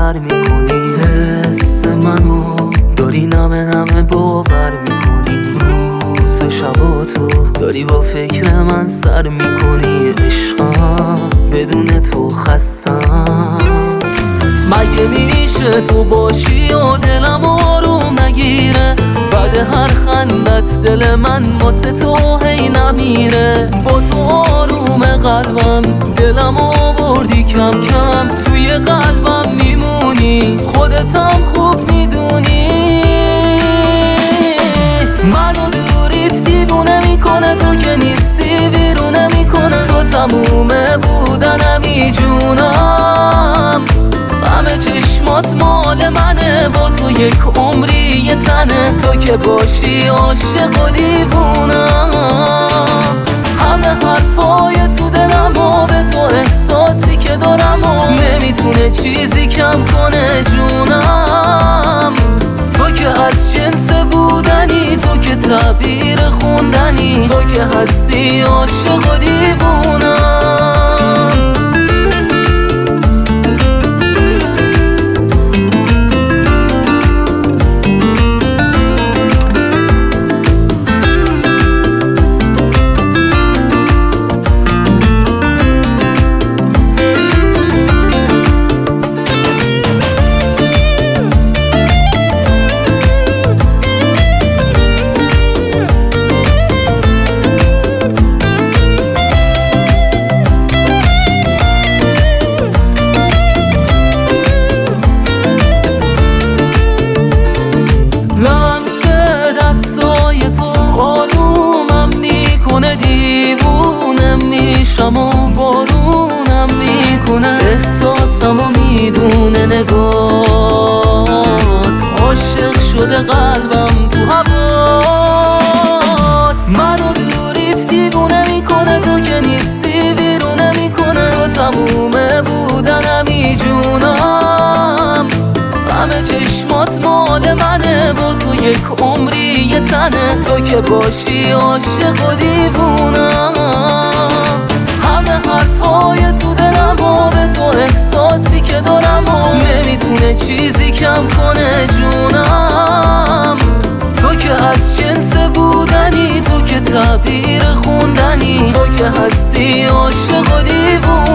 باور میکنی حس منو داری نمه باور میکنی روز و شباتو داری با فکر من سر میکنی عشقم بدون تو خستم مگه میشه تو باشی و دلم آروم نگیره بعد هر خندت دل من واسه تو هی نمیره با تو آروم قلبم دلم آوردی کم کم توی قلبم میمونی خودتم خوب میدونی منو دوریت دیوونه میکنه تو که نیستی بیرونه میکنه تو تمومه بودنمی جونم همه چشمات مال منه با تو یک عمری یه تنه تو که باشی عاشق و دیوونم همه حرفای تو دلم و به تو احساسی که دارم و نمیتونه چیزی کم کنه جونم تو که از جنس بودنی تو که تعبیر خوندنی تو که هستی عاشق و دیوونم و بارونم میکنه احساسم و میدونه نگات عاشق شده قلبم تو هوات منو دوریت دیوونه میکنه تو که نیستی بیرونه میکنه تو تمومه بودنمی جونم همه چشمات مال منه با تو یک عمری یه تنه تو که باشی عاشق و دیوونم همه حرفای تو دلم و به تو احساسی که دارم و نمیتونه چیزی کم کنه جونم تو که از جنس بودنی تو که تعبیر خوندنی تو که هستی عاشق و دیوونم